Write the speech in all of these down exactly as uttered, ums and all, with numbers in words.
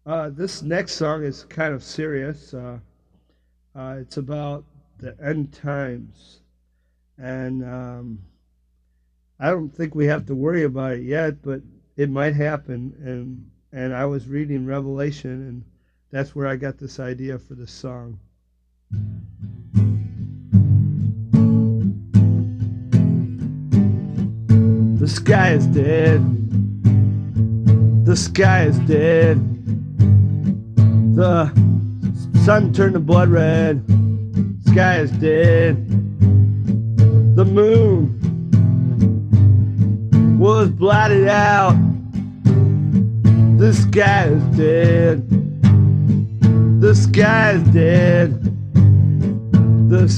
Uh, this next song is kind of serious. Uh, uh, it's about the end times, and um, I don't think we have to worry about it yet, but it might happen. And and I was reading Revelation, and that's where I got this idea for the song. The sky is dead. The sky is dead. The sun turned to blood red. Sky is dead. The moon was blotted out. The sky is dead. The sky is dead. The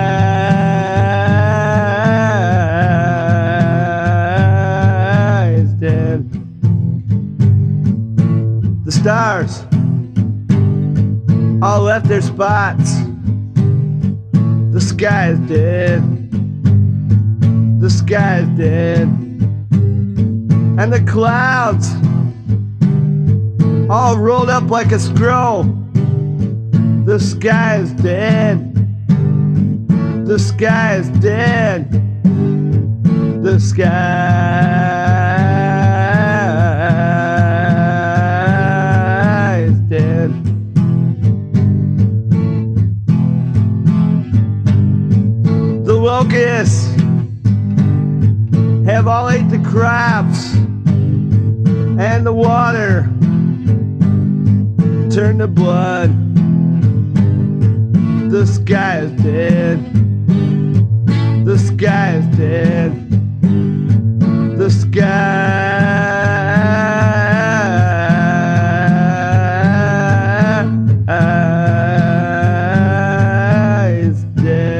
sky is dead. The stars all left their spots. The sky is dead. The sky is dead. And the clouds all rolled up like a scroll. The sky is dead. The sky is dead. The sky is dead. The locusts have all ate the crops, and the water turned to blood. The sky is dead. The sky is dead. The sky is dead.